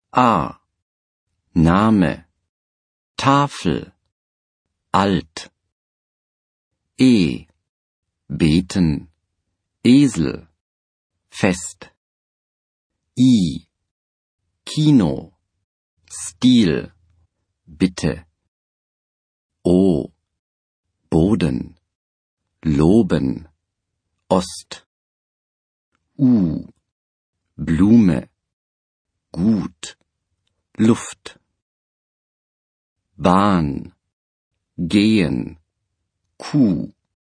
A. Name. Tafel. Alt. E. Beten. Esel. Fest. I. Kino. Stil. Bitte. O. Boden. Loben. Ost. U. Blume. Gut. Luft. Bahn. Gehen. Kuh.